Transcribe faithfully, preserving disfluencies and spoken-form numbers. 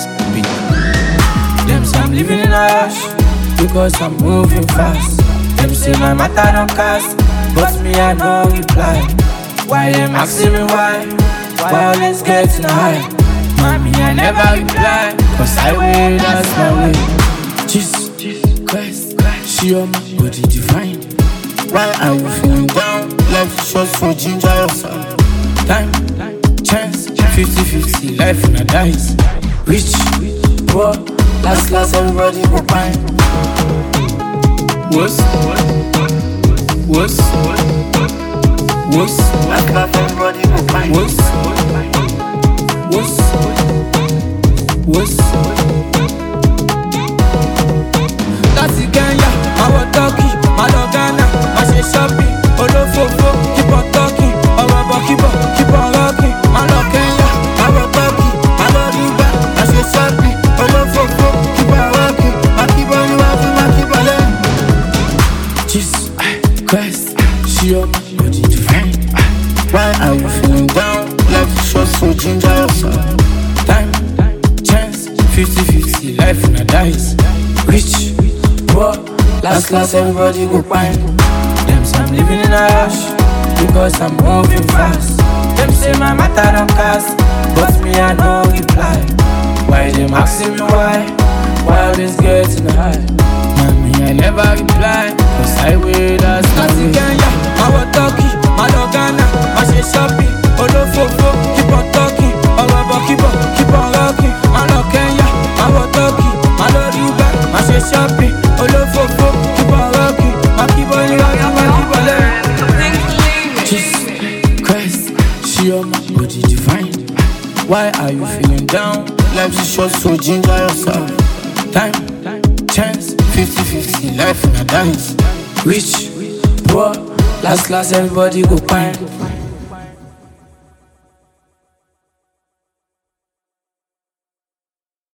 Beat. Them say I'm living in a rush because I'm moving fast. Them say my matter don't cast, but me I no reply. Why them asking me why? Why always getting high? Mommy I never reply, cause I way, that's my way. Jesus Christ, she on my body divine. Why are you feeling down? Life is short for ginger yourself. Time, chance, fifty fifty, life in a dice. Rich, poor, last last everybody go fine. What's, what's, what's, last last everybody go fine. What's, what's, what's, that's the Kenya, our Turkey, my Ghana, my shopping, Olofofo, keep on talking, our keep on, keep on rocking, my Kenya, our Turkey, my Dubai, my shopping, Olofofo, keep on rocking, my keep on rocking, my keep on learning. Jesus Christ, she on my body divine. Why are you feeling down? Life is short, so ginger yourself. Time, chance, fifty fifty, life in a dice. Rich, poor, last last everybody go fine. Them say I'm living in a rush because I'm moving fast. Them say my matter don't cast, but me I no reply. Why them asking me why? Why always getting high? Mommy I never reply, cause I way, that's my way. Kenya, our Turkey, my Ghana, my shopping, Olofofo, keep on talking, our keep on, keep on rocking, my Kenya, our Turkey, my Dubai, my shopping, Olofofo, keep on rocking, my keep on rocking, my keep on learning. Jesus Christ, she on my body divine. Why are you feeling down? Life is short, so ginger yourself. Time, chance, fifty fifty, life in a dice. Rich, poor, last last everybody go fine.